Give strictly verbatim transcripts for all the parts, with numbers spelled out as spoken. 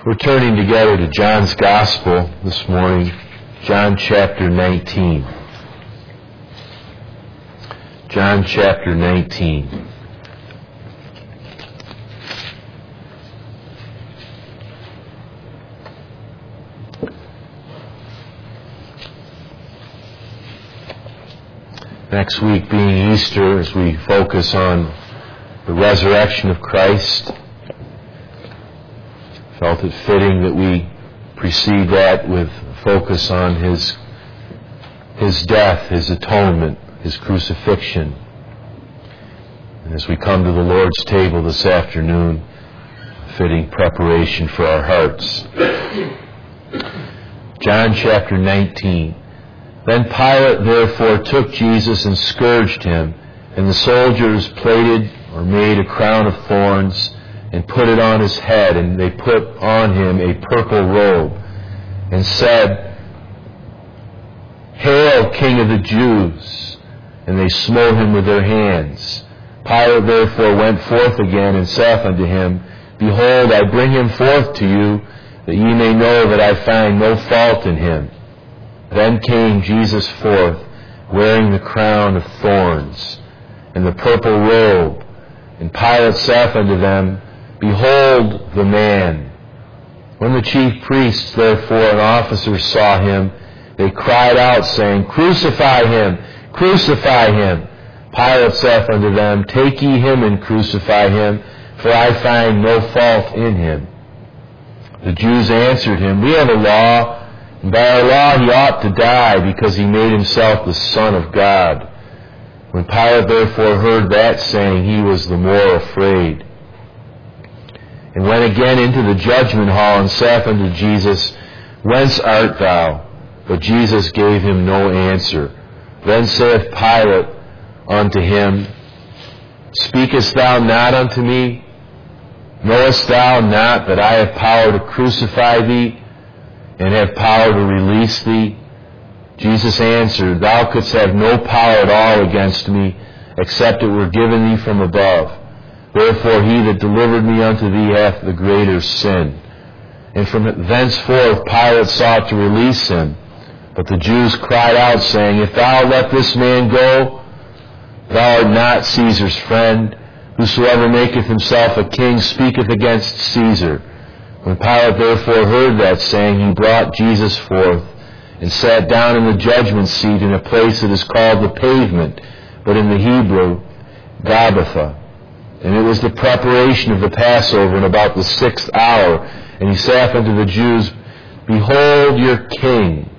We're turning together to John's Gospel this morning, John chapter nineteen. John chapter nineteen. Next week being Easter, as we focus on the resurrection of Christ, felt it fitting that we precede that with focus on His, His death, His atonement, His crucifixion. And as we come to the Lord's table this afternoon, fitting preparation for our hearts. John chapter nineteen. Then Pilate therefore took Jesus and scourged him, and the soldiers plaited or made a crown of thorns and put it on his head, and they put on him a purple robe, and said, "Hail, King of the Jews!" And they smote him with their hands. Pilate therefore went forth again, and saith unto him, Behold, I bring him forth to you, that ye may know that I find no fault in him. Then came Jesus forth, wearing the crown of thorns, and the purple robe. And Pilate saith unto them, Behold the man. When the chief priests therefore and officers saw him, they cried out, saying, Crucify him! Crucify him! Pilate saith unto them, Take ye him and crucify him, for I find no fault in him. The Jews answered him, We have a law, and by our law he ought to die, because he made himself the Son of God. When Pilate therefore heard that saying, he was the more afraid, and went again into the judgment hall, and saith unto Jesus, Whence art thou? But Jesus gave him no answer. Then saith Pilate unto him, Speakest thou not unto me? Knowest thou not that I have power to crucify thee, and have power to release thee? Jesus answered, Thou couldst have no power at all against me, except it were given thee from above. Therefore he that delivered me unto thee hath the greater sin. And from thenceforth Pilate sought to release him. But the Jews cried out, saying, If thou let this man go, thou art not Caesar's friend. Whosoever maketh himself a king speaketh against Caesar. When Pilate therefore heard that saying, he brought Jesus forth, and sat down in the judgment seat in a place that is called the Pavement, but in the Hebrew, Gabbatha. And it was the preparation of the Passover, in about the sixth hour. And he saith unto the Jews, Behold your king.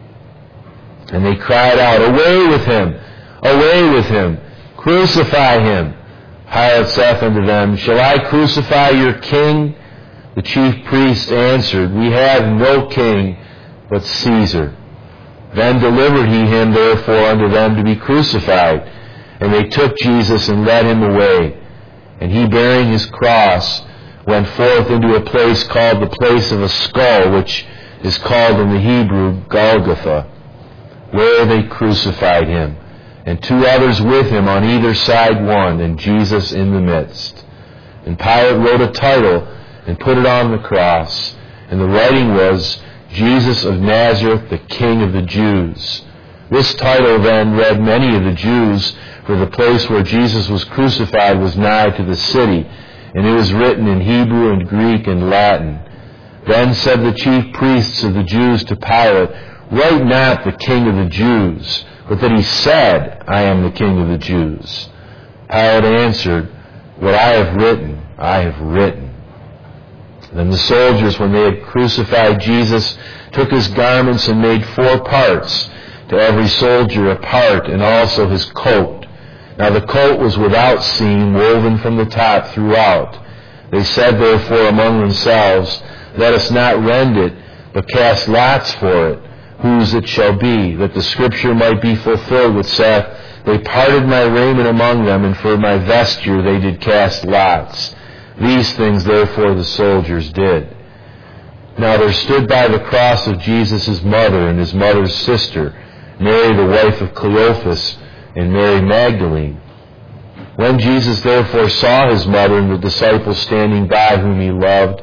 And they cried out, Away with him! Away with him! Crucify him! Pilate saith unto them, Shall I crucify your king? The chief priests answered, We have no king but Caesar. Then delivered he him therefore unto them to be crucified. And they took Jesus and led him away. And he, bearing his cross, went forth into a place called the place of a skull, which is called in the Hebrew Golgotha, where they crucified him, and two others with him on either side one, and Jesus in the midst. And Pilate wrote a title and put it on the cross, and the writing was, Jesus of Nazareth, the King of the Jews. This title then read many of the Jews, for the place where Jesus was crucified was nigh to the city, and it was written in Hebrew and Greek and Latin. Then said the chief priests of the Jews to Pilate, Write not the King of the Jews, but that he said, I am the King of the Jews. Pilate answered, What I have written, I have written. Then the soldiers, when they had crucified Jesus, took his garments and made four parts, to every soldier a part, and also his coat. Now the coat was without seam, woven from the top throughout. They said therefore among themselves, Let us not rend it, but cast lots for it, whose it shall be, that the scripture might be fulfilled which saith, They parted my raiment among them, and for my vesture they did cast lots. These things therefore the soldiers did. Now there stood by the cross of Jesus his mother and his mother's sister, Mary the wife of Cleophas, and Mary Magdalene. When Jesus therefore saw his mother and the disciple standing by whom he loved,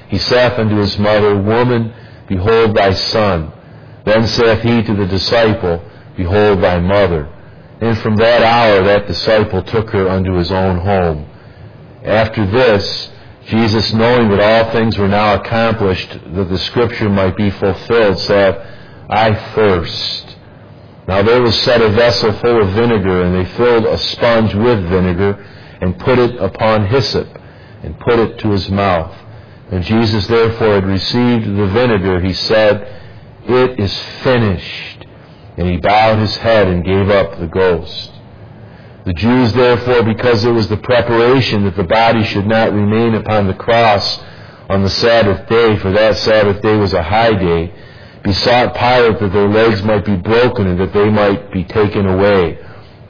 He saith unto his mother, Woman, behold thy son. Then saith he to the disciple, Behold thy mother. And from that hour that disciple took her unto his own home. After this, Jesus, knowing that all things were now accomplished, that the Scripture might be fulfilled, saith, I thirst. Now there was set a vessel full of vinegar, and they filled a sponge with vinegar, and put it upon hyssop, and put it to his mouth. When Jesus therefore had received the vinegar, he said, It is finished. And he bowed his head and gave up the ghost. The Jews therefore, because it was the preparation that the body should not remain upon the cross on the Sabbath day, for that Sabbath day was a high day, besought Pilate that their legs might be broken and that they might be taken away.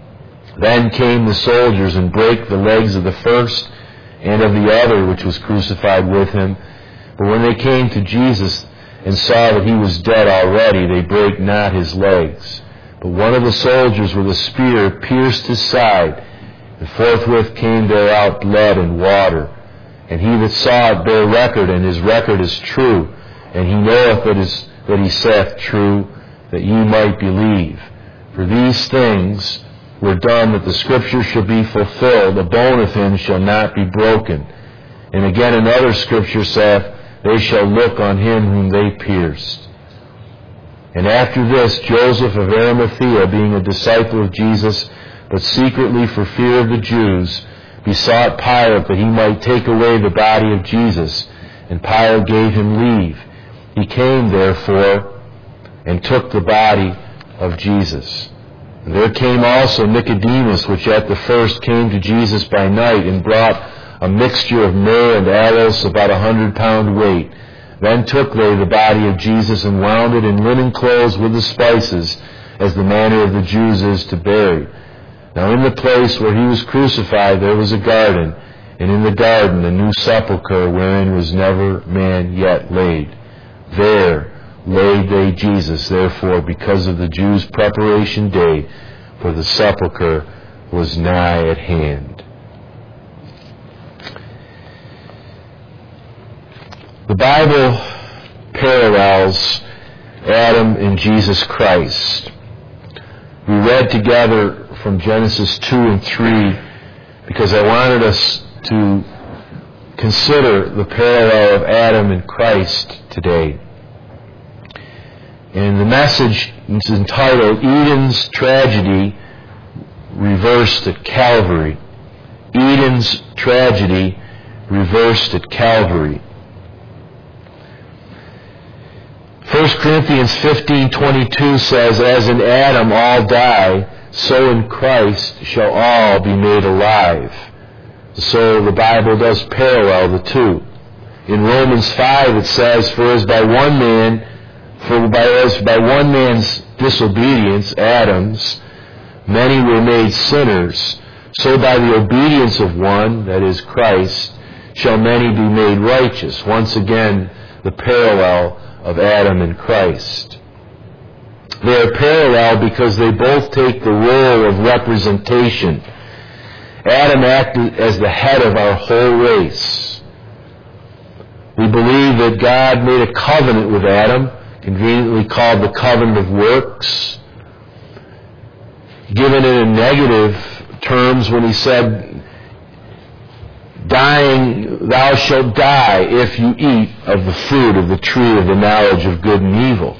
Then came the soldiers and brake the legs of the first and of the other which was crucified with him. But when they came to Jesus and saw that he was dead already, they brake not his legs. But one of the soldiers with a spear pierced his side, and forthwith came there out blood and water. And he that saw it bare record, and his record is true. And he knoweth that, is, that he saith true, that ye might believe. For these things were done that the Scripture should be fulfilled, a bone of him shall not be broken. And again another Scripture saith, They shall look on him whom they pierced. And after this, Joseph of Arimathea, being a disciple of Jesus, but secretly for fear of the Jews, besought Pilate that he might take away the body of Jesus. And Pilate gave him leave. He came, therefore, and took the body of Jesus. And there came also Nicodemus, which at the first came to Jesus by night, and brought a mixture of myrrh and aloes, about a hundred pound weight. Then took they the body of Jesus, and wound it in linen clothes with the spices, as the manner of the Jews is to bury. Now in the place where he was crucified there was a garden, and in the garden a new sepulchre, wherein was never man yet laid. There laid they Jesus, therefore, because of the Jews' preparation day, for the sepulchre was nigh at hand. The Bible parallels Adam and Jesus Christ. We read together from Genesis two and three because I wanted us to consider the parallel of Adam and Christ today. And the message is entitled Eden's Tragedy Reversed at Calvary. Eden's Tragedy Reversed at Calvary. First Corinthians fifteen twenty-two says, As in Adam all die, so in Christ shall all be made alive. So the Bible does parallel the two. In Romans five it says, For as by one man, for by, as by one man's disobedience, Adam's, many were made sinners, so by the obedience of one, that is Christ, shall many be made righteous. Once again, the parallel of Adam and Christ. They are parallel because they both take the role of representation. Adam acted as the head of our whole race. We believe that God made a covenant with Adam, conveniently called the covenant of works, given it in negative terms when he said, Dying, thou shalt die if you eat of the fruit of the tree of the knowledge of good and evil.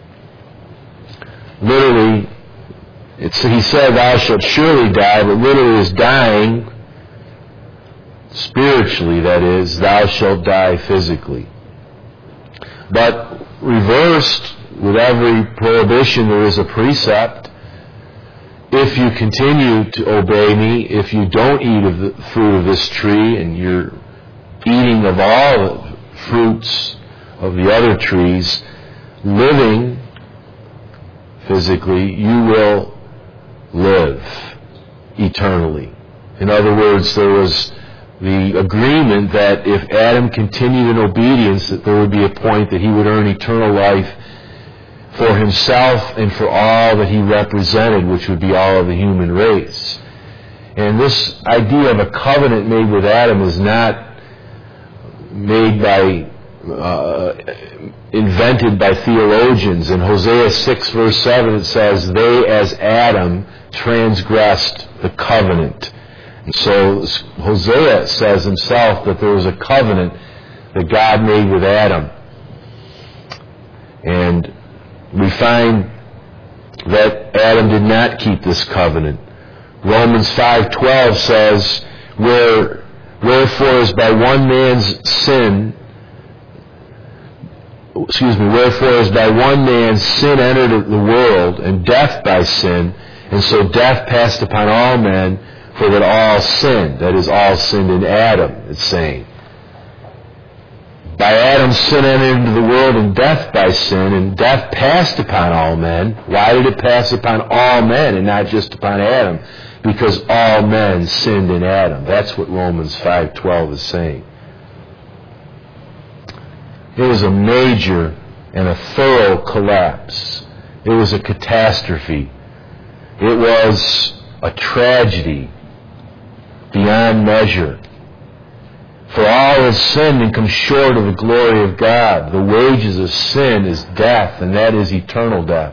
Literally, it's, he said, thou shalt surely die, but literally is dying, spiritually that is, thou shalt die physically. But reversed, with every prohibition there is a precept. If you continue to obey me, if you don't eat of the fruit of this tree, and you're eating of all the fruits of the other trees, living physically, you will live eternally. In other words, there was the agreement that if Adam continued in obedience, that there would be a point that he would earn eternal life for himself and for all that he represented, which would be all of the human race. And this idea of a covenant made with Adam is not made by uh, invented by theologians. In Hosea six verse seven it says, they as Adam transgressed the covenant. And so Hosea says himself that there was a covenant that God made with Adam. And we find that Adam did not keep this covenant. Romans five twelve says, Where, Wherefore as by one man's sin, excuse me, wherefore as by one man's sin entered the world, and death by sin, and so death passed upon all men, for that all sinned. That is, all sinned in Adam, it's saying. By Adam sin entered into the world, and death by sin, and death passed upon all men. Why did it pass upon all men and not just upon Adam? Because all men sinned in Adam. That's what Romans five twelve is saying. It was a major and a thorough collapse. It was a catastrophe. It was a tragedy beyond measure. For all have sinned and come short of the glory of God. The wages of sin is death, and that is eternal death.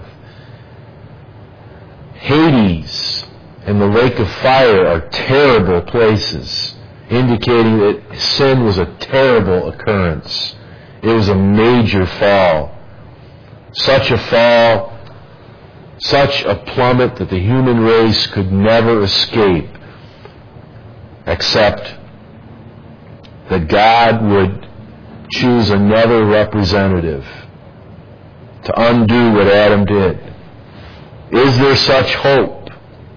Hades and the lake of fire are terrible places, indicating that sin was a terrible occurrence. It was a major fall. Such a fall, such a plummet that the human race could never escape, except that God would choose another representative to undo what Adam did. Is there such hope?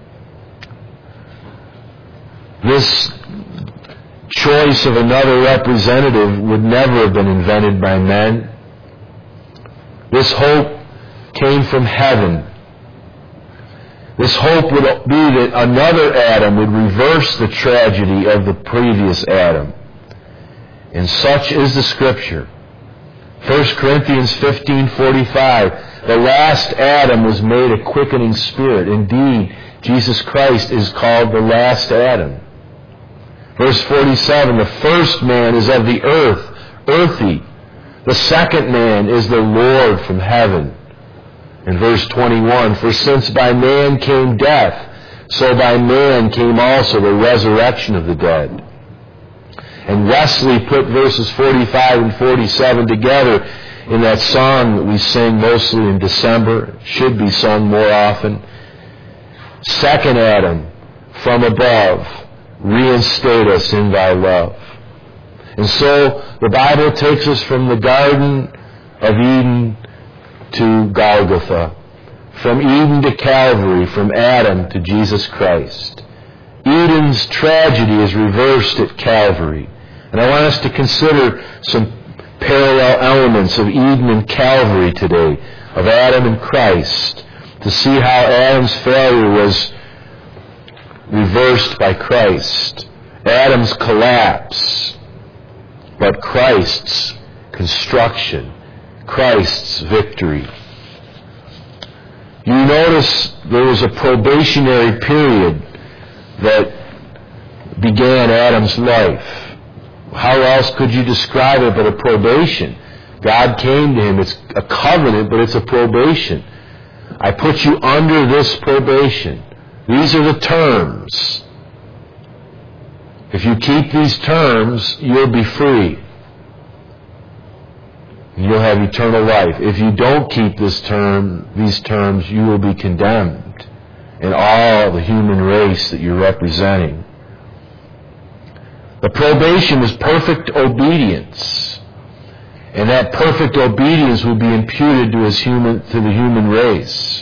This choice of another representative would never have been invented by men. This hope came from heaven. This hope would be that another Adam would reverse the tragedy of the previous Adam. And such is the Scripture. First Corinthians fifteen forty-five, the last Adam was made a quickening spirit. Indeed, Jesus Christ is called the last Adam. Verse forty-seven, the first man is of the earth, earthy. The second man is the Lord from heaven. In verse twenty-one, for since by man came death, so by man came also the resurrection of the dead. And Wesley put verses forty-five and forty-seven together in that song that we sing mostly in December. It should be sung more often. Second Adam, from above, reinstate us in thy love. And so the Bible takes us from the Garden of Eden to Golgotha, from Eden to Calvary, from Adam to Jesus Christ. Eden's tragedy is reversed at Calvary. And I want us to consider some parallel elements of Eden and Calvary today, of Adam and Christ, to see how Adam's failure was reversed by Christ. Adam's collapse, but Christ's construction, Christ's victory. You notice there was a probationary period that began Adam's life. How else could you describe it but a probation? God came to him. It's a covenant, but it's a probation. I put you under this probation. These are the terms. If you keep these terms, you'll be free. And you'll have eternal life. If you don't keep this term, these terms, you will be condemned in all the human race that you're representing. The probation was perfect obedience. And that perfect obedience will be imputed to his human to the human race.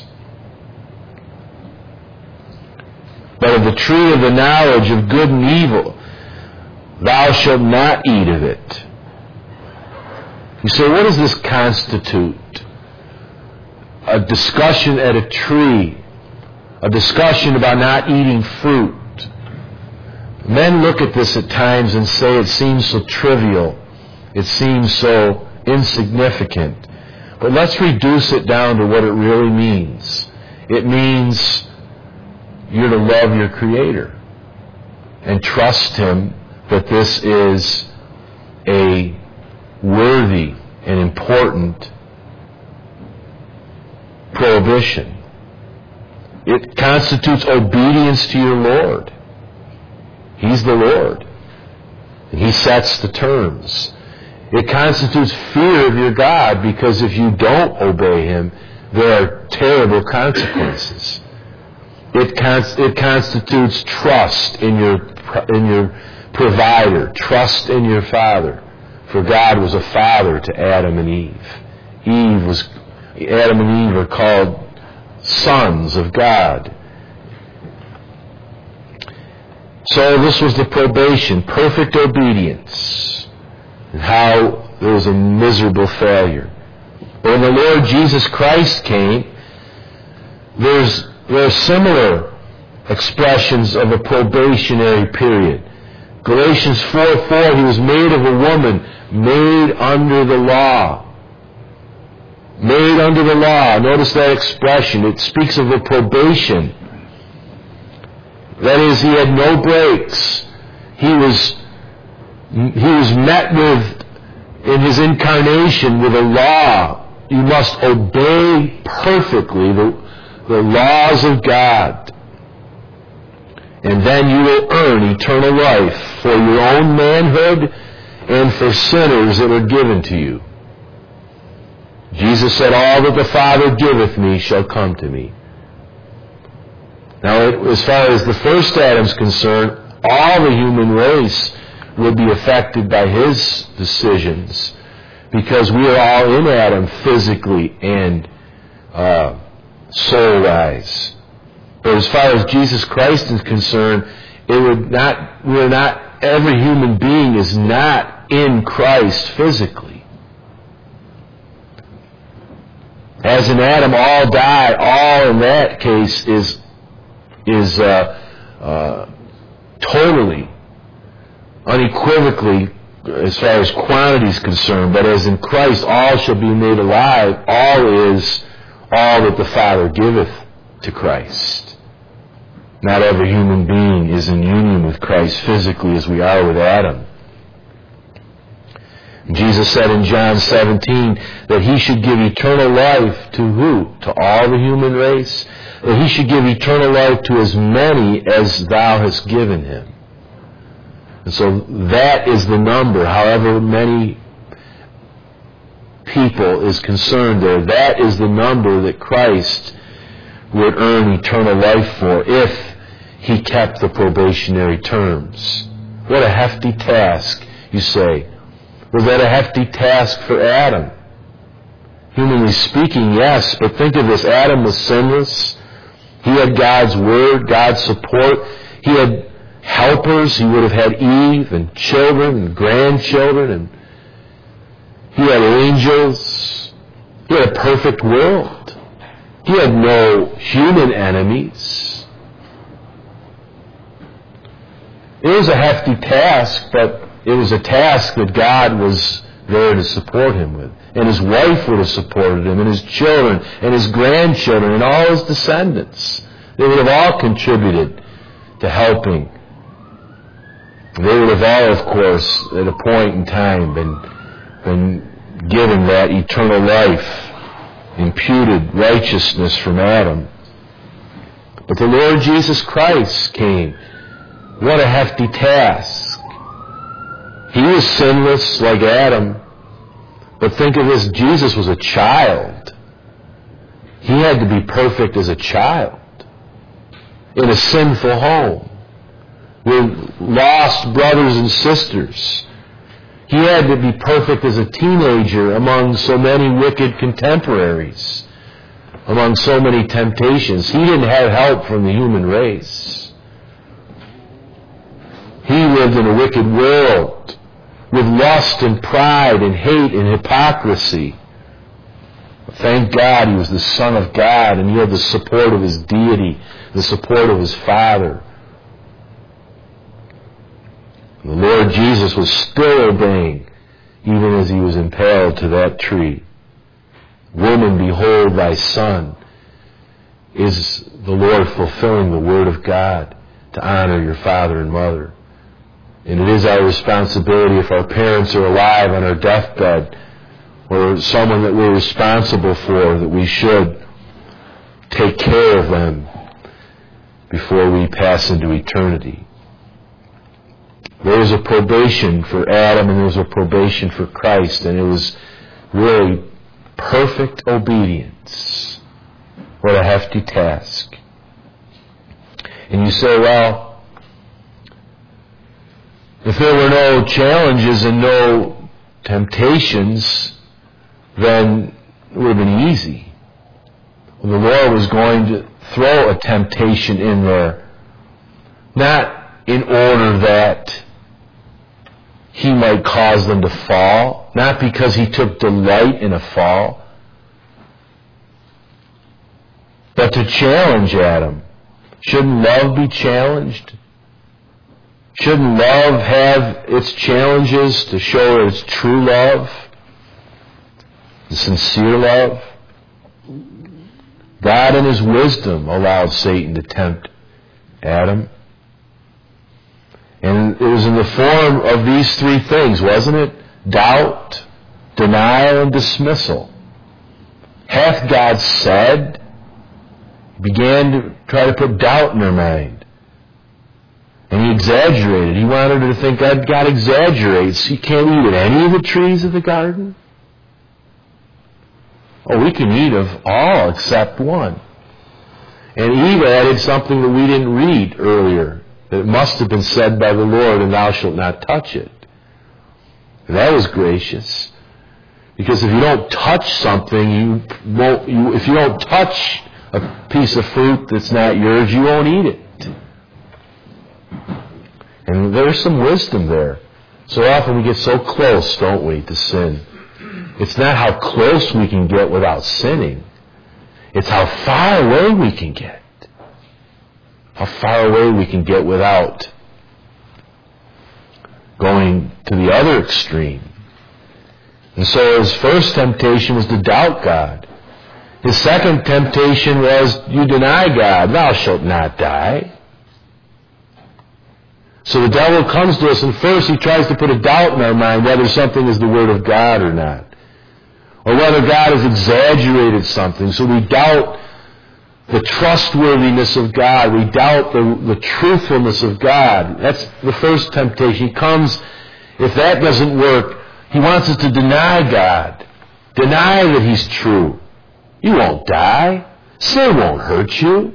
But of the tree of the knowledge of good and evil, thou shalt not eat of it. You say, what does this constitute? A discussion at a tree. A discussion about not eating fruit. Men look at this at times and say it seems so trivial. It seems so insignificant. But let's reduce it down to what it really means. It means you're to love your Creator and trust Him that this is a worthy and important prohibition. It constitutes obedience to your Lord. He's the Lord, and He sets the terms. It constitutes fear of your God, because if you don't obey Him, there are terrible consequences. It, cons- it constitutes trust in your in your provider, trust in your Father. For God was a father to Adam and Eve. Eve was Adam and Eve are called sons of God. So this was the probation, perfect obedience, and how there was a miserable failure. When the Lord Jesus Christ came, there's there are similar expressions of a probationary period. Galatians four four, He was made of a woman, made under the law. Made under the law. Notice that expression. It speaks of a probation. That is, He had no breaks. He was, he was met with, in His incarnation, with a law. You must obey perfectly the, the laws of God. And then you will earn eternal life for your own manhood and for sinners that are given to you. Jesus said, all that the Father giveth me shall come to me. Now, as far as the first Adam's concerned, all the human race would be affected by his decisions, because we are all in Adam physically and uh, soul-wise. But as far as Jesus Christ is concerned, it would not. We're not. Every human being is not in Christ physically. As in Adam, all die. All in that case is is uh, uh, totally, unequivocally, as far as quantity is concerned. But as in Christ, all shall be made alive. All is all that the Father giveth to Christ. Not every human being is in union with Christ physically as we are with Adam. Jesus said in John seventeen that He should give eternal life to who? To all the human race? That He should give eternal life to as many as Thou hast given Him. And so that is the number, however many people is concerned there. That is the number that Christ would earn eternal life for if He kept the probationary terms. What a hefty task, you say. Was that a hefty task for Adam? Humanly speaking, yes, but think of this. Adam was sinless. He had God's Word, God's support. He had helpers. He would have had Eve and children and grandchildren, and he had angels. He had a perfect world. He had no human enemies. It was a hefty task, but it was a task that God was there to support him with. And his wife would have supported him, and his children, and his grandchildren, and all his descendants. They would have all contributed to helping. They would have all, of course, at a point in time been, been given that eternal life, imputed righteousness from Adam. But the Lord Jesus Christ came. What a hefty task. He was sinless like Adam. But think of this, Jesus was a child. He had to be perfect as a child in a sinful home with lost brothers and sisters. He had to be perfect as a teenager among so many wicked contemporaries, among so many temptations. He didn't have help from the human race. He lived in a wicked world with lust and pride and hate and hypocrisy. Thank God He was the Son of God, and He had the support of His deity, the support of His Father. The Lord Jesus was still obeying, even as He was impaled to that tree. Woman, behold thy Son. Is the Lord fulfilling the Word of God to honor your father and mother? And it is our responsibility, if our parents are alive on our deathbed, or someone that we're responsible for, that we should take care of them before we pass into eternity. There was a probation for Adam and there was a probation for Christ, and it was really perfect obedience. What a hefty task. And you say, well, if there were no challenges and no temptations, then it would have been easy. Well, the Lord was going to throw a temptation in there, not in order that He might cause them to fall, not because He took delight in a fall, but to challenge Adam. Shouldn't love be challenged? Shouldn't love have its challenges to show its true love, the sincere love? God in His wisdom allowed Satan to tempt Adam. And it was in the form of these three things, wasn't it? Doubt, denial, and dismissal. Hath God said? He began to try to put doubt in their mind. And he exaggerated. He wanted her to think God, God exaggerates. He can't eat of any of the trees of the garden. Oh, we can eat of all except one. And Eve added something that we didn't read earlier. That it must have been said by the Lord, and thou shalt not touch it. And that was gracious. Because if you don't touch something, you won't, you, if you don't touch a piece of fruit that's not yours, you won't eat it. And there's some wisdom there. So often we get so close, don't we, to sin. It's not how close we can get without sinning. It's how far away we can get. How far away we can get without going to the other extreme. And so his first temptation was to doubt God. His second temptation was, you deny God, thou shalt not die. So the devil comes to us, and first he tries to put a doubt in our mind whether something is the Word of God or not. Or whether God has exaggerated something. So we doubt the trustworthiness of God. We doubt the, the truthfulness of God. That's the first temptation. He comes, if that doesn't work, he wants us to deny God. Deny that He's true. You won't die. Sin won't hurt you.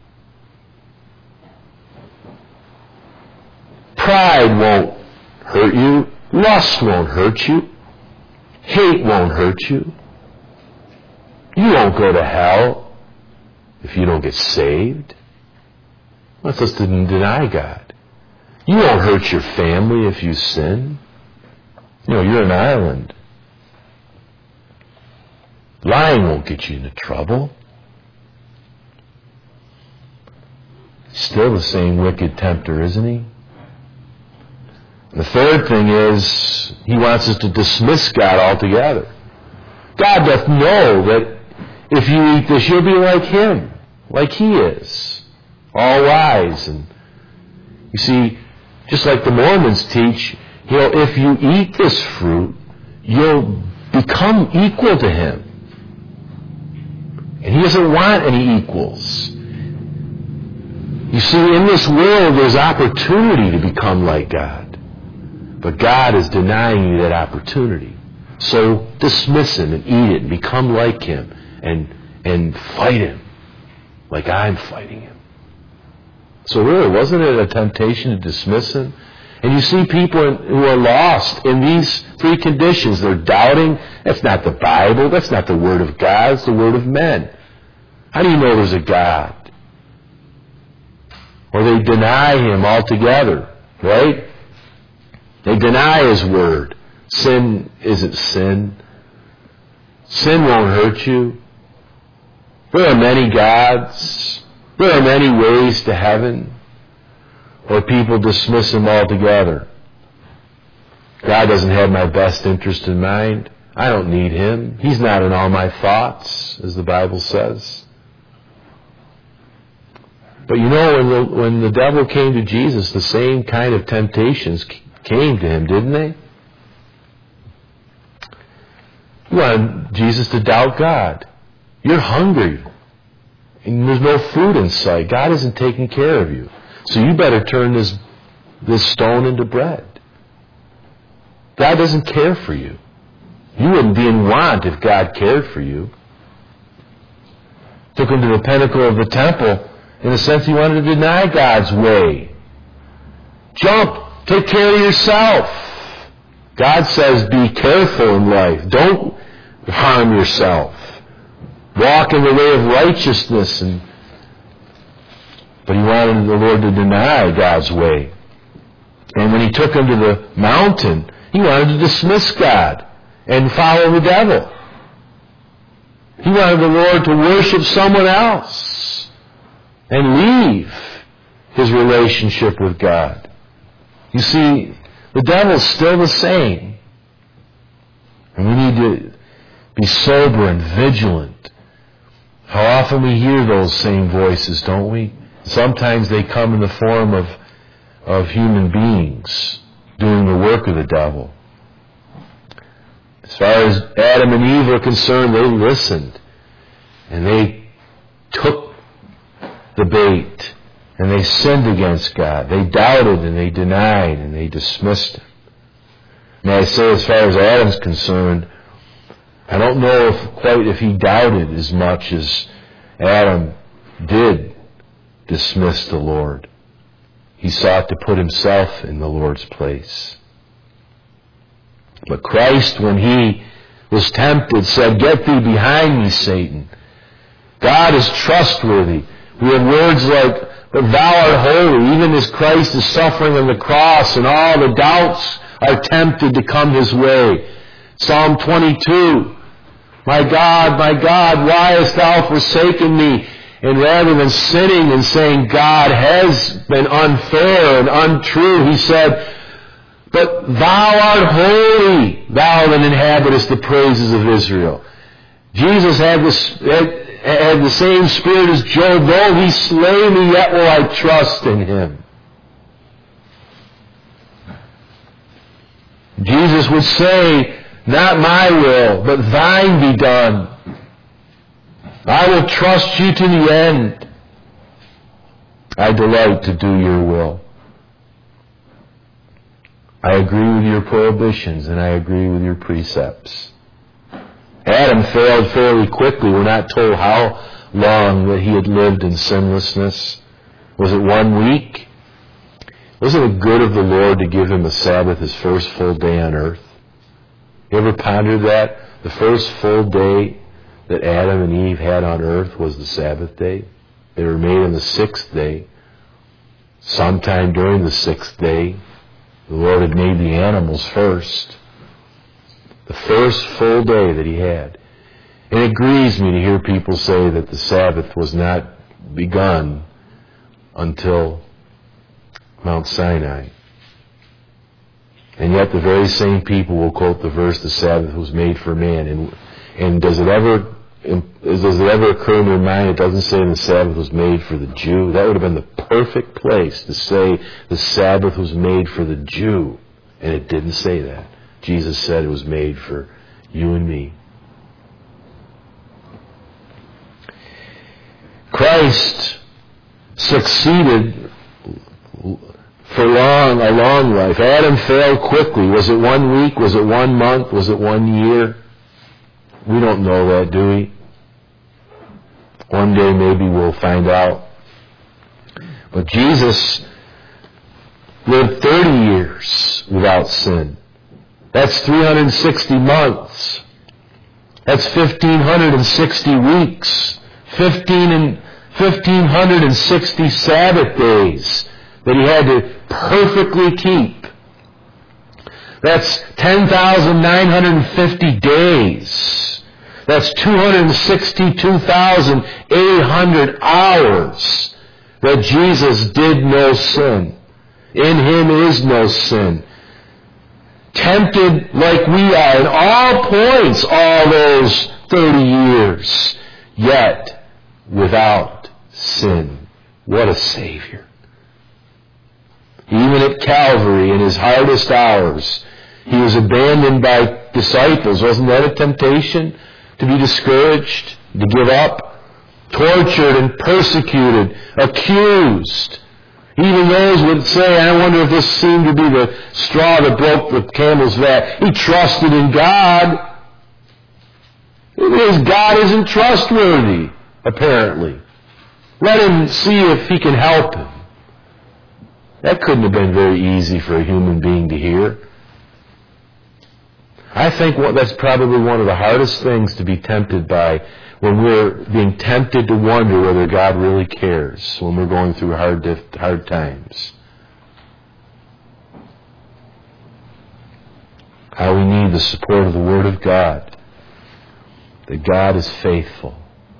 Pride won't hurt you. Lust won't hurt you. Hate won't hurt you. You won't go to hell if you don't get saved. Wants us to deny God. You won't hurt your family if you sin. You know, you're an island. Lying won't get you into trouble. Still the same wicked tempter, isn't he? The third thing is, he wants us to dismiss God altogether. God doth know that if you eat this, you'll be like Him, like He is, all wise. And you see, just like the Mormons teach, you know, if you eat this fruit, you'll become equal to Him. And He doesn't want any equals. You see, in this world, there's opportunity to become like God. But God is denying you that opportunity. So dismiss Him and eat it and become like Him and, and fight Him like I'm fighting Him. So really, wasn't it a temptation to dismiss Him? And you see people who are lost in these three conditions. They're doubting. That's not the Bible. That's not the Word of God. It's the Word of men. How do you know there's a God? Or they deny Him altogether, right? They deny His Word. Sin isn't sin. Sin won't hurt you. There are many gods. There are many ways to heaven. Or people dismiss Him altogether. God doesn't have my best interest in mind. I don't need Him. He's not in all my thoughts, as the Bible says. But you know, when the, when the devil came to Jesus, the same kind of temptations came to him, didn't they? You wanted Jesus to doubt God. You're hungry, and there's no food in sight. God isn't taking care of you. So you better turn this, this stone into bread. God doesn't care for you. You wouldn't be in want if God cared for you. Took him to the pinnacle of the temple. In a sense, he wanted to deny God's way. Jump. Take care of yourself. God says, be careful in life. Don't harm yourself. Walk in the way of righteousness. And, but he wanted the Lord to deny God's way. And when he took him to the mountain, he wanted to dismiss God and follow the devil. He wanted the Lord to worship someone else and leave his relationship with God. You see, the devil's still the same. And we need to be sober and vigilant. How often we hear those same voices, don't we? Sometimes they come in the form of, of human beings doing the work of the devil. As far as Adam and Eve are concerned, they listened. And they took the bait. And they sinned against God. They doubted and they denied and they dismissed him. May I say, as far as Adam's concerned, I don't know if quite if he doubted as much as Adam did dismiss the Lord. He sought to put himself in the Lord's place. But Christ, when he was tempted, said, "Get thee behind me, Satan." God is trustworthy. We have words like, "But thou art holy," even as Christ is suffering on the cross and all the doubts are tempted to come his way. Psalm twenty-two, "My God, my God, why hast thou forsaken me?" And rather than sinning and saying God has been unfair and untrue, he said, "But thou art holy, thou that inhabitest the praises of Israel." Jesus had, this, had, had the same spirit as Job. "Though he slay me, yet will I trust in him." Jesus would say, "Not my will, but thine be done. I will trust you to the end. I delight to do your will." I agree with your prohibitions and I agree with your precepts. Adam failed fairly quickly. We're not told how long that he had lived in sinlessness. Was it one week? Wasn't it good of the Lord to give him a Sabbath, his first full day on earth? You ever pondered that? The first full day that Adam and Eve had on earth was the Sabbath day. They were made on the sixth day. Sometime during the sixth day, the Lord had made the animals first. The first full day that he had. And it grieves me to hear people say that the Sabbath was not begun until Mount Sinai. And yet the very same people will quote the verse, "The Sabbath was made for man." And, and does it ever does it ever occur in your mind it doesn't say the Sabbath was made for the Jew? That would have been the perfect place to say the Sabbath was made for the Jew. And it didn't say that. Jesus said it was made for you and me. Christ succeeded for long, a long life. Adam failed quickly. Was it one week? Was it one month? Was it one year? We don't know that, do we? One day maybe we'll find out. But Jesus lived thirty years without sin. That's three hundred sixty months. That's fifteen sixty weeks. fifteen and fifteen sixty Sabbath days that he had to perfectly keep. That's ten thousand nine hundred fifty days. That's two hundred sixty-two thousand eight hundred hours that Jesus did no sin. In him is no sin. Tempted like we are in all points all those thirty years, yet without sin. What a Savior. Even at Calvary, in his hardest hours, he was abandoned by disciples. Wasn't that a temptation? To be discouraged, to give up, tortured and persecuted, accused. Even those would say, I wonder if this seemed to be the straw that broke the camel's back. He trusted in God. It is God isn't trustworthy, apparently. Let him see if he can help him. That couldn't have been very easy for a human being to hear. I think that's probably one of the hardest things to be tempted by when we're being tempted to wonder whether God really cares when we're going through hard, hard times. How we need the support of the Word of God. That God is faithful.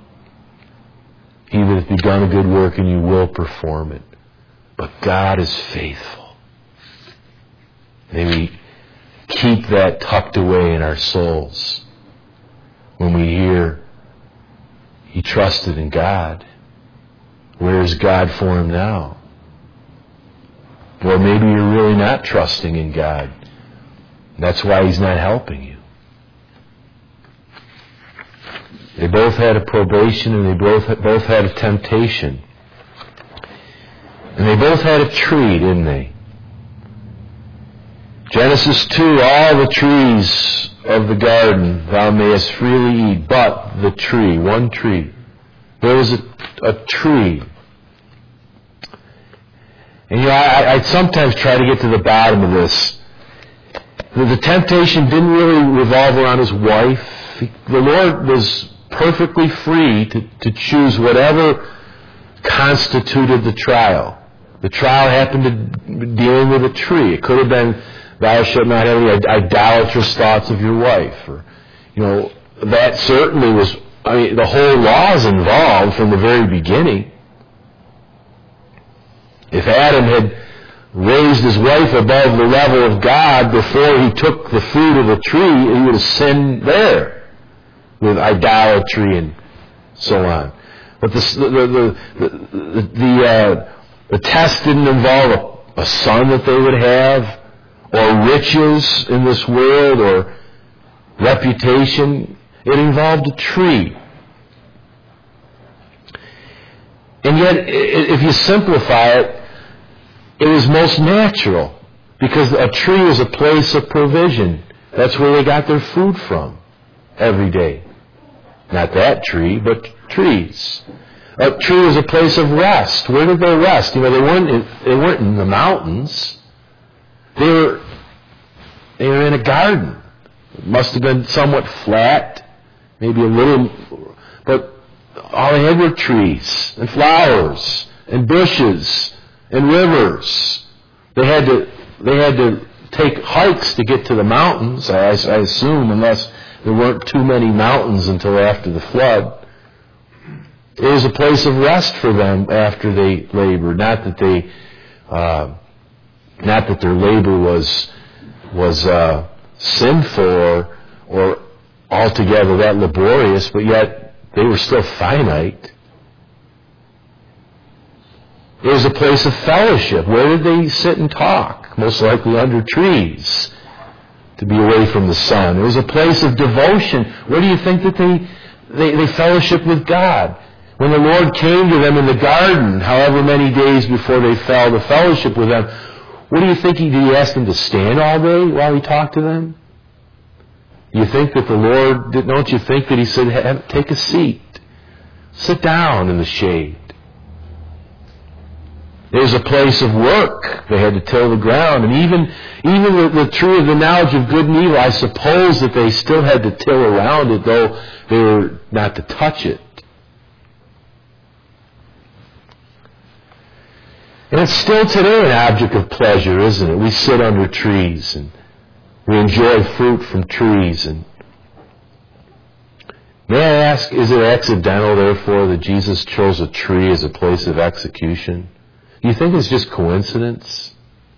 He that hath begun a good work in you will perform it. But God is faithful. May we keep that tucked away in our souls when we hear he trusted in God. Where is God for him now? Or maybe you're really not trusting in God. That's why he's not helping you. They both had a probation and they both both had a temptation. And they both had a tree, didn't they? Genesis two, all the trees of the garden thou mayest freely eat, but the tree, one tree. There was a, a tree. And you know, I, I sometimes try to get to the bottom of this. The, the temptation didn't really revolve around his wife. He, the Lord was perfectly free to, to choose whatever constituted the trial. The trial happened to dealing with a tree. It could have been, thou shalt not have any idolatrous thoughts of your wife. Or, you know, that certainly was, I mean, the whole law is involved from the very beginning. If Adam had raised his wife above the level of God before he took the fruit of the tree, he would have sinned there with idolatry and so on. But the the the the, the, uh, the test didn't involve a, a son that they would have, or riches in this world, or reputation. It involved a tree. And yet, if you simplify it, it was most natural, because a tree was a place of provision. That's where they got their food from every day. Not that tree, but trees. A tree was a place of rest. Where did they rest? You know, they weren't in, they weren't in the mountains. They were they were in a garden. It must have been somewhat flat, maybe a little, but all they had were trees and flowers and bushes and rivers. They had to they had to take hikes to get to the mountains, I, I assume, unless there weren't too many mountains until after the flood. It was a place of rest for them after they labored. Not that they, uh, not that their labor was was uh, sinful or or altogether that laborious, but yet they were still finite. It was a place of fellowship. Where did they sit and talk? Most likely under trees, to be away from the sun. It was a place of devotion. Where do you think that they they, they fellowshiped with God? When the Lord came to them in the garden, however many days before they fell to fellowship with them, what do you think he did? He asked them to stand all day while he talked to them? You think that the Lord, don't you think that he said, take a seat, sit down in the shade? There was a place of work. They had to till the ground. And even, even the, the tree of the knowledge of good and evil, I suppose that they still had to till around it, though they were not to touch it. And it's still today an object of pleasure, isn't it? We sit under trees and we enjoy fruit from trees. And may I ask, is it accidental, therefore, that Jesus chose a tree as a place of execution? Do you think it's just coincidence?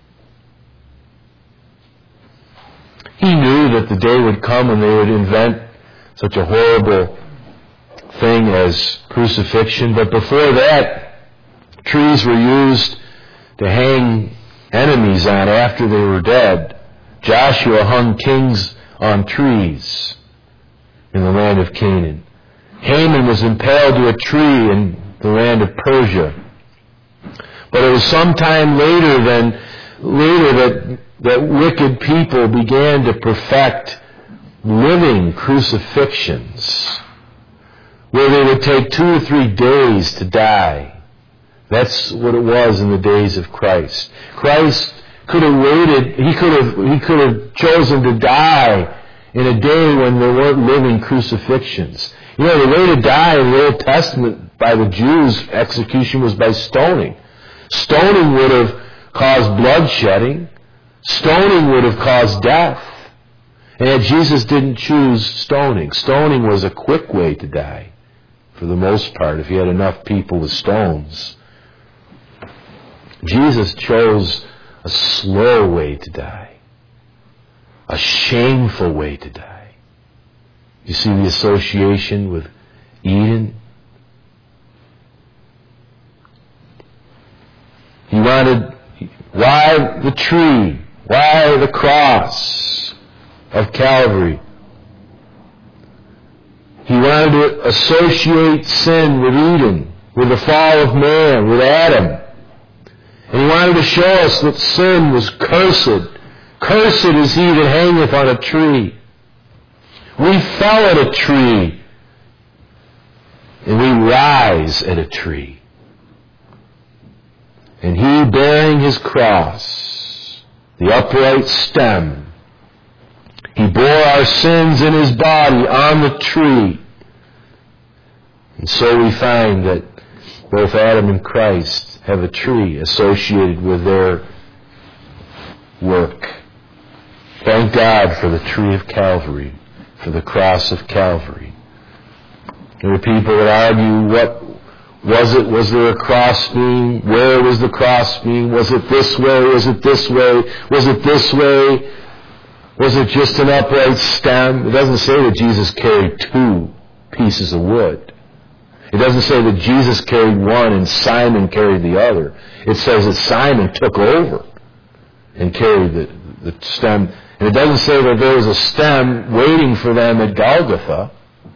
He knew that the day would come when they would invent such a horrible thing as crucifixion, but before that, trees were used to hang enemies on after they were dead. Joshua hung kings on trees in the land of Canaan. Haman was impaled to a tree in the land of Persia. But it was sometime later than later that that wicked people began to perfect living crucifixions, where they would take two or three days to die. That's what it was in the days of Christ. Christ could have waited, he could have he could have chosen to die in a day when there weren't living crucifixions. You know, the way to die in the Old Testament by the Jews, execution was by stoning. Stoning would have caused bloodshedding. Stoning would have caused death. And yet Jesus didn't choose stoning. Stoning was a quick way to die, for the most part, if you had enough people with stones. Jesus chose a slow way to die, a shameful way to die. You see the association with Eden? He wanted, why the tree? Why the cross of Calvary? He wanted to associate sin with Eden, with the fall of man, with Adam. And he wanted to show us that sin was cursed. Cursed is he that hangeth on a tree. We fell at a tree, and we rise at a tree. And he, bearing his cross, the upright stem, he bore our sins in his body on the tree. And so we find that both Adam and Christ have a tree associated with their work. Thank God for the tree of Calvary, for the cross of Calvary. There are people that argue, what was it? Was there a cross being? Where was the cross being? Was it this way? Was it this way? Was it this way? Was it just an upright stem? It doesn't say that Jesus carried two pieces of wood. It doesn't say that Jesus carried one and Simon carried the other. It says that Simon took over and carried the, the stem. And it doesn't say that there was a stem waiting for them at Golgotha.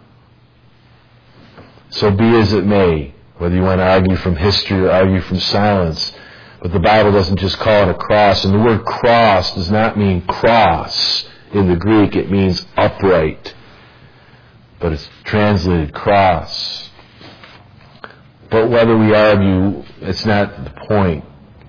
So be as it may, whether you want to argue from history or argue from silence, but the Bible doesn't just call it a cross. And the word cross does not mean cross in the Greek. It means upright. But it's translated cross. But whether we argue, it's not the point.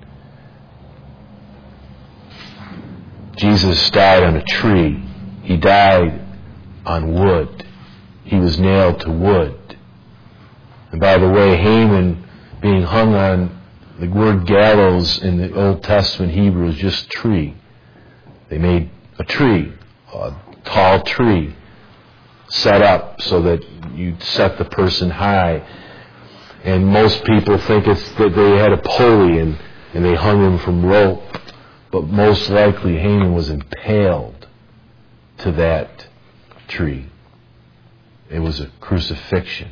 Jesus died on a tree. He died on wood. He was nailed to wood. And by the way, Haman being hung on, the word gallows in the Old Testament Hebrew is just tree. They made a tree, a tall tree, set up so that you'd set the person high. And most people think it's that they had a pulley and, and they hung him from rope. But most likely Haman was impaled to that tree. It was a crucifixion.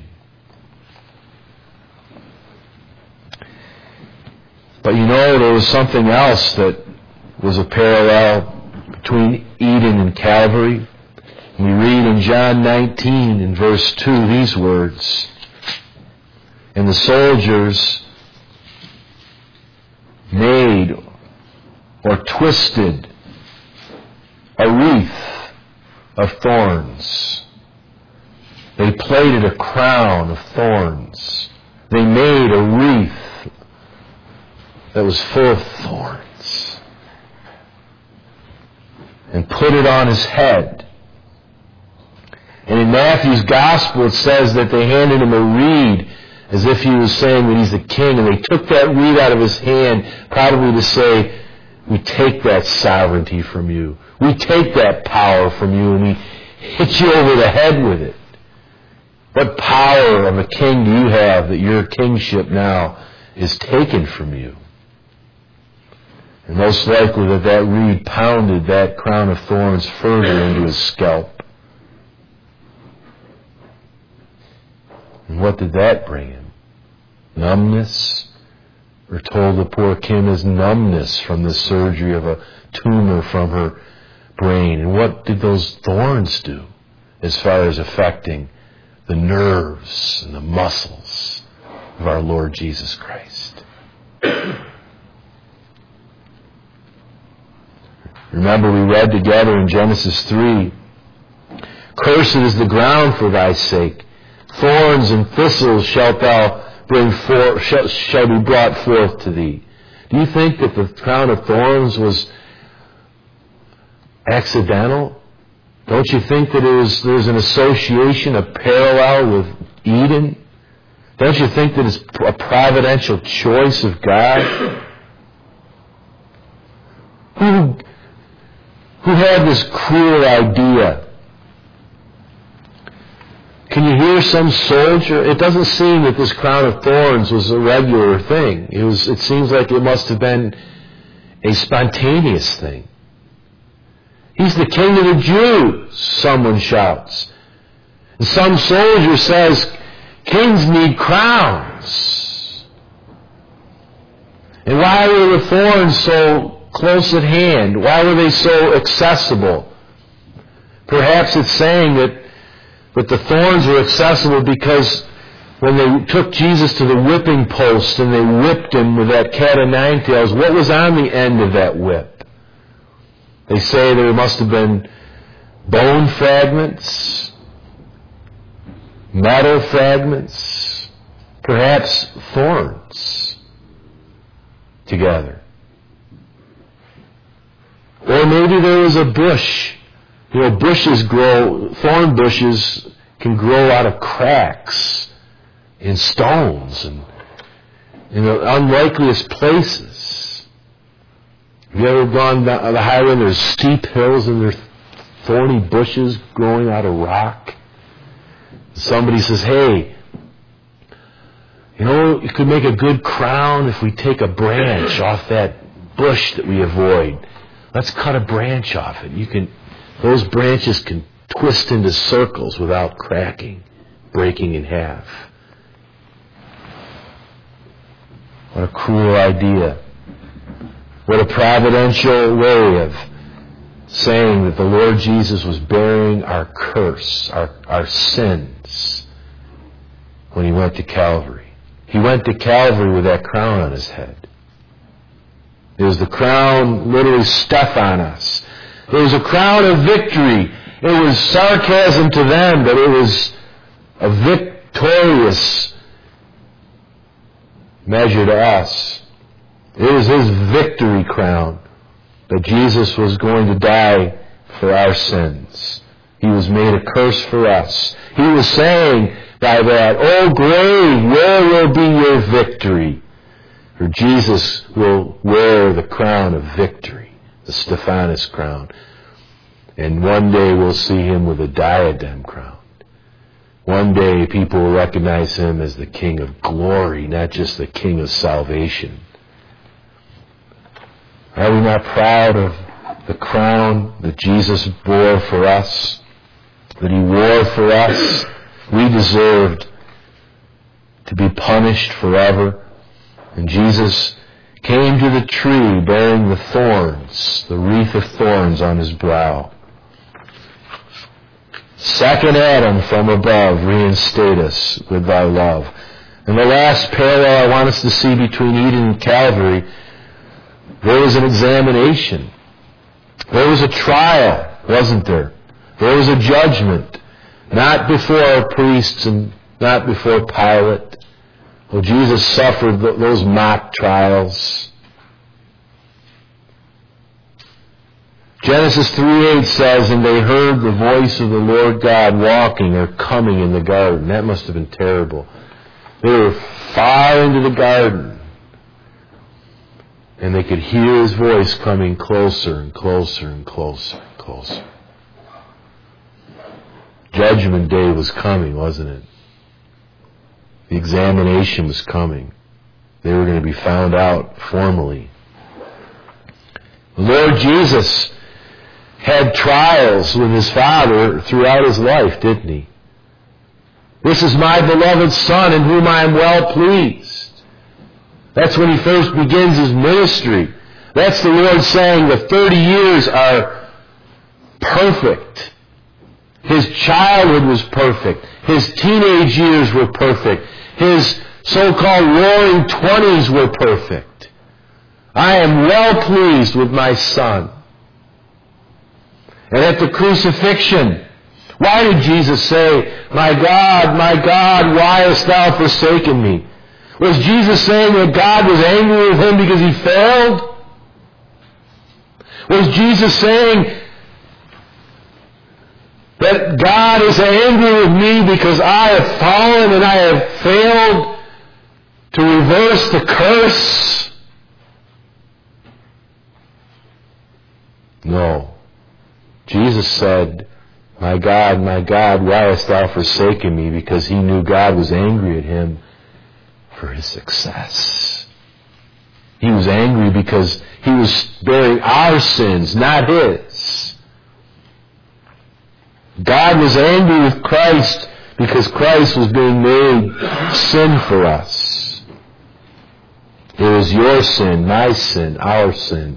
But you know, there was something else that was a parallel between Eden and Calvary. We read in John nineteen in verse two these words, "And the soldiers made or twisted a wreath of thorns. They plaited a crown of thorns. They made a wreath that was full of thorns and put it on his head." And in Matthew's gospel it says that they handed him a reed as if he was saying that he's the king, and they took that reed out of his hand probably to say, we take that sovereignty from you. We take that power from you and we hit you over the head with it. What power of a king do you have that your kingship now is taken from you? And most likely that that reed pounded that crown of thorns further into his scalp. And what did that bring him? Numbness, We're told that poor Kim has numbness from the surgery of a tumor from her brain. And what did those thorns do as far as affecting the nerves and the muscles of our Lord Jesus Christ? Remember, we read together in Genesis three, "Cursed is the ground for thy sake. Thorns and thistles shalt thou bring forth, shall, shall be brought forth to thee." Do you think that the crown of thorns was accidental? Don't you think that it was, there's an association, a parallel with Eden? Don't you think that it's a providential choice of God? Who, who had this cruel idea? Can you hear some soldier? It doesn't seem that this crown of thorns was a regular thing. It was. It seems like it must have been a spontaneous thing. "He's the king of the Jews," someone shouts. And some soldier says, "Kings need crowns." And why were the thorns so close at hand? Why were they so accessible? Perhaps it's saying that But the thorns were accessible because when they took Jesus to the whipping post and they whipped him with that cat o' nine tails, what was on the end of that whip? They say there must have been bone fragments, metal fragments, perhaps thorns together. Or maybe there was a bush. You know, bushes grow, thorn bushes can grow out of cracks in stones and in the unlikeliest places. Have you ever gone down the highway and there's steep hills and there's thorny bushes growing out of rock? Somebody says, "Hey, you know, you could make a good crown if we take a branch off that bush that we avoid. Let's cut a branch off it. You can... Those branches can twist into circles without cracking, breaking in half." What a cruel idea. What a providential way of saying that the Lord Jesus was bearing our curse, our, our sins, when he went to Calvary. He went to Calvary with that crown on his head. It was the crown, literally, Stephanos. It was a crown of victory. It was sarcasm to them, but it was a victorious measure to us. It was his victory crown that Jesus was going to die for our sins. He was made a curse for us. He was saying by that, "O grave, where will be your victory?" For Jesus will wear the crown of victory, the Stephanos crown. And one day we'll see him with a diadem crown. One day people will recognize him as the King of glory, not just the King of salvation. Are we not proud of the crown that Jesus bore for us, that he wore for us? We deserved to be punished forever. And Jesus came to the tree bearing the thorns, the wreath of thorns on his brow. Second Adam from above, reinstate us with thy love. And the last parallel I want us to see between Eden and Calvary, there was an examination. There was a trial, wasn't there? There was a judgment. Not before priests and not before Pilate. Well, Jesus suffered those mock trials. Genesis three eight says, "And they heard the voice of the Lord God walking or coming in the garden." That must have been terrible. They were far into the garden. And they could hear his voice coming closer and closer and closer and closer. Judgment Day was coming, wasn't it? The examination was coming. They were going to be found out formally. The Lord Jesus had trials with his Father throughout his life, didn't he? "This is my beloved Son in whom I am well pleased." That's when he first begins his ministry. That's the Lord saying the thirty years are perfect. His childhood was perfect. His teenage years were perfect. His so-called roaring twenties were perfect. I am well pleased with my Son. And at the crucifixion, why did Jesus say, "My God, my God, why hast thou forsaken me"? Was Jesus saying that God was angry with him because he failed? Was Jesus saying that God is angry with me because I have fallen and I have failed to reverse the curse? No. Jesus said, "My God, my God, why hast thou forsaken me?" because he knew God was angry at him for his success. He was angry because he was bearing our sins, not his. God was angry with Christ because Christ was being made sin for us. It was your sin, my sin, our sin.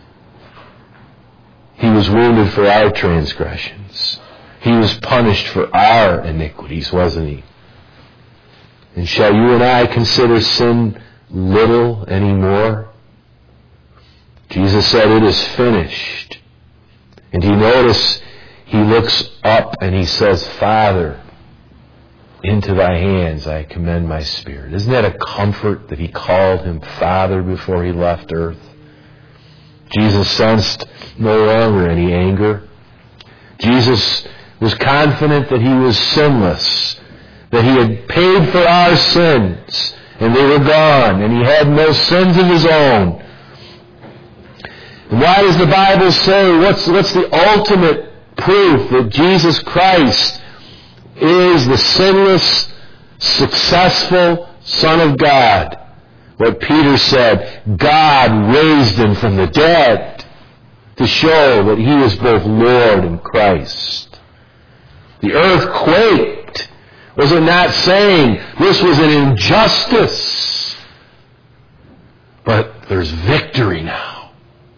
He was wounded for our transgressions. He was punished for our iniquities, wasn't he? And shall you and I consider sin little anymore? Jesus said, "It is finished." And do you notice he looks up and he says, "Father, into thy hands I commend my spirit." Isn't that a comfort that he called him Father before he left earth? Jesus sensed no longer any anger. Jesus was confident that he was sinless, that he had paid for our sins, and they were gone, and he had no sins of his own. And why does the Bible say, what's, what's the ultimate proof that Jesus Christ is the sinless, successful Son of God? What Peter said, God raised him from the dead to show that he is both Lord and Christ. The earth quaked. Was it not saying this was an injustice? But there's victory now.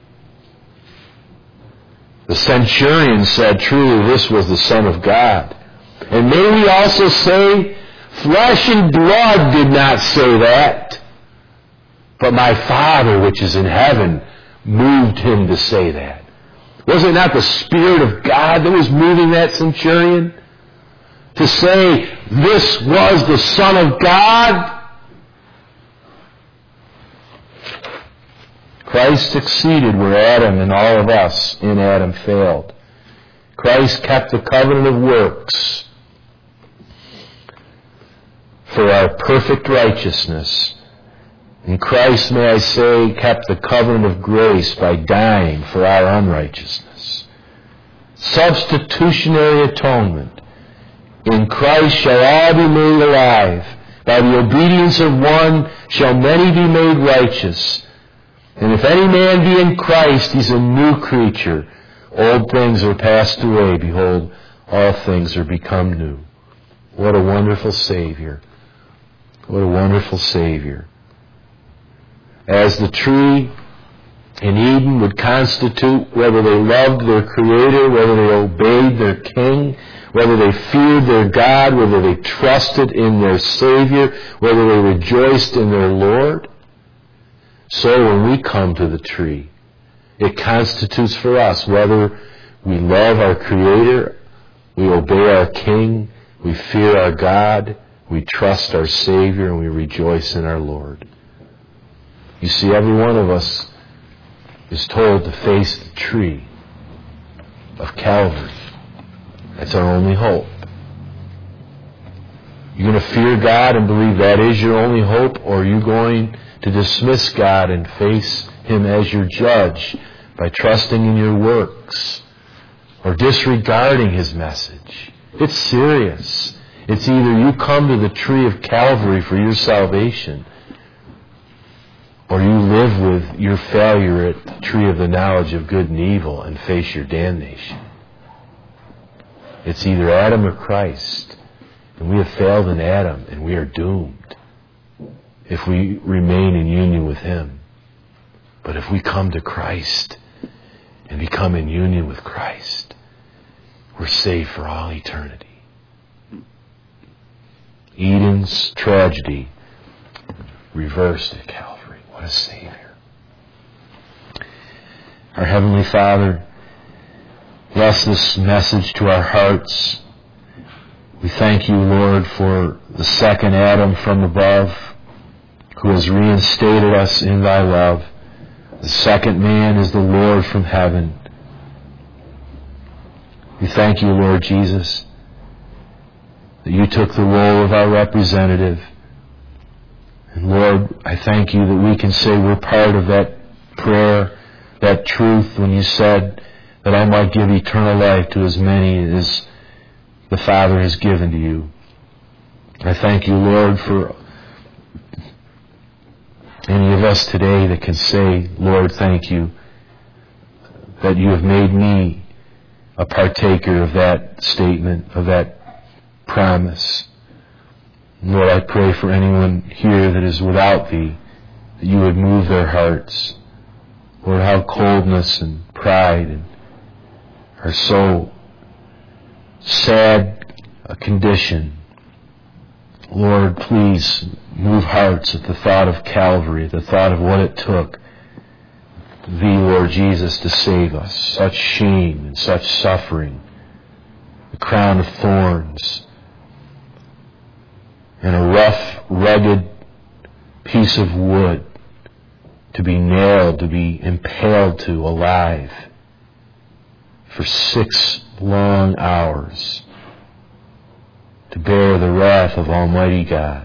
The centurion said, truly this was the Son of God. And may we also say, flesh and blood did not say that, but my Father which is in heaven moved him to say that. Was it not the Spirit of God that was moving that centurion to say this was the Son of God? Christ succeeded where Adam and all of us in Adam failed. Christ kept the covenant of works for our perfect righteousness. And Christ, may I say, kept the covenant of grace by dying for our unrighteousness. Substitutionary atonement. In Christ shall all be made alive. By the obedience of one shall many be made righteous. And if any man be in Christ, he's a new creature. Old things are passed away. Behold, all things are become new. What a wonderful Savior. What a wonderful Savior. As the tree in Eden would constitute whether they loved their Creator, whether they obeyed their King, whether they feared their God, whether they trusted in their Savior, whether they rejoiced in their Lord. So when we come to the tree, it constitutes for us whether we love our Creator, we obey our King, we fear our God, we trust our Savior, and we rejoice in our Lord. You see, every one of us is told to face the tree of Calvary. That's our only hope. You're going to fear God and believe that is your only hope, or are you going to dismiss God and face Him as your judge by trusting in your works or disregarding His message? It's serious. It's either you come to the tree of Calvary for your salvation, or you live with your failure at the tree of the knowledge of good and evil and face your damnation. It's either Adam or Christ. And we have failed in Adam, and we are doomed. if we remain in union with Him. But if we come to Christ and become in union with Christ, we're saved for all eternity. Eden's tragedy reversed at Calvary. What a Savior. Our Heavenly Father, bless this message to our hearts. We thank you, Lord, for the second Adam from above, who has reinstated us in thy love. The second man is the Lord from heaven. We thank you, Lord Jesus, that you took the role of our representative. And Lord, I thank you that we can say we're part of that prayer, that truth, when you said that I might give eternal life to as many as the Father has given to you. I thank you, Lord, for any of us today that can say, Lord, thank you that you have made me a partaker of that statement, of that promise. Lord, I pray for anyone here that is without thee, that you would move their hearts. Lord, how coldness and pride and are so sad a condition. Lord, please move hearts at the thought of Calvary, at the thought of what it took thee, Lord Jesus, to save us. Such shame and such suffering. The crown of thorns. And a rough, rugged piece of wood to be nailed, to be impaled to alive for six long hours, to bear the wrath of Almighty God,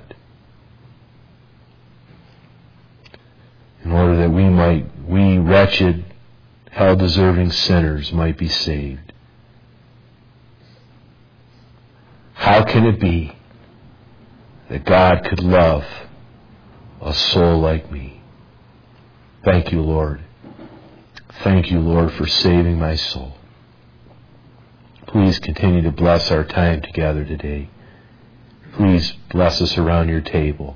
in order that we might, we wretched, hell-deserving sinners might be saved. How can it be that God could love a soul like me? Thank you, Lord. Thank you, Lord, for saving my soul. Please continue to bless our time together today. Please bless us around your table.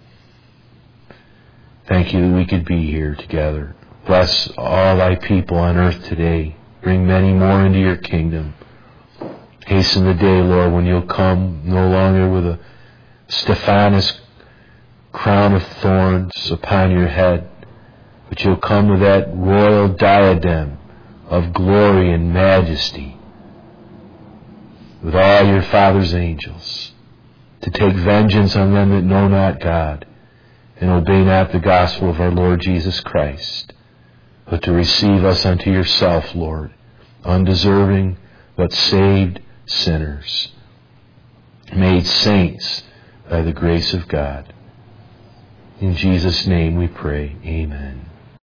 Thank you that we could be here together. Bless all thy people on earth today. Bring many more into your kingdom. Hasten the day, Lord, when you'll come no longer with a Stephanus crown of thorns upon your head, but you'll come with that royal diadem of glory and majesty with all your Father's angels, to take vengeance on them that know not God and obey not the gospel of our Lord Jesus Christ, but to receive us unto yourself, Lord, undeserving but saved sinners, made saints by the grace of God. In Jesus' name we pray. Amen.